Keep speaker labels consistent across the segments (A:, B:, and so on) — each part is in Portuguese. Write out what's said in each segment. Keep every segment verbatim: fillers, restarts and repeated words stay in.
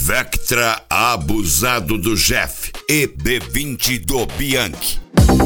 A: Vectra abusado do Jeff e B vinte do Bianchi.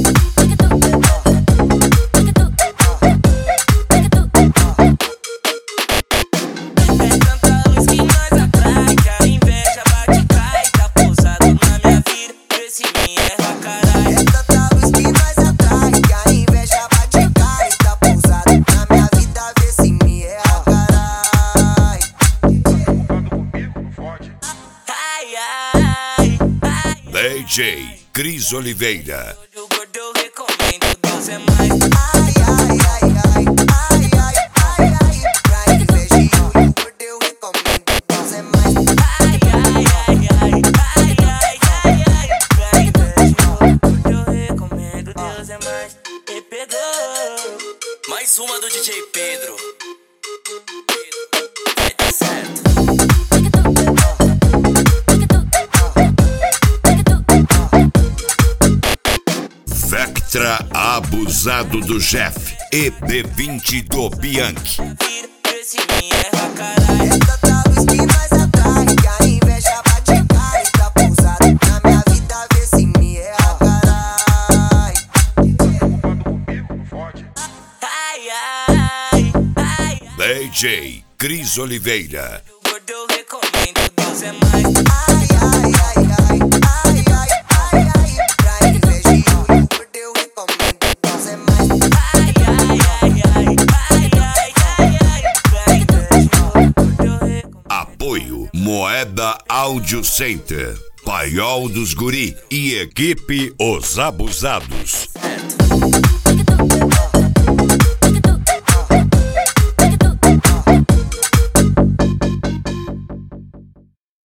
A: D J Cris Oliveira.
B: O gordo eu recomendo, Deus é mais.
C: Ai, ai, ai, ai, ai, ai, ai, ai, pra inveja e o gordo eu recomendo, Deus é mais.
B: Ai, ai, ai, ai, ai, ai, ai, ai, pra inveja e o gordo eu recomendo, Deus é mais. E pegou mais uma do D J Pedro. Vai dar certo.
A: Vectra abusado do Jeff e B vinte do Bianchi.
B: Esse me erra, caralho.
C: É tanta luz que mais atrai, que a inveja bate cai, tá pousado na minha vida, vê se me erra, carai.
B: Ai, ai, ai,
A: D J Cris Oliveira.
B: o gordo eu recomendo, Deus é mais.
C: Ai, ai, ai, ai, ai, ai, ai, ai, pra inveja e o gordo eu recomendo, Deus é mais.
B: Ai, ai, ai, ai, ai, ai, ai, ai, pra inveja e o gordo eu recomendo.
A: Apoio Moeda Audio Center, Paiol dos Guri e equipe Os Abusados.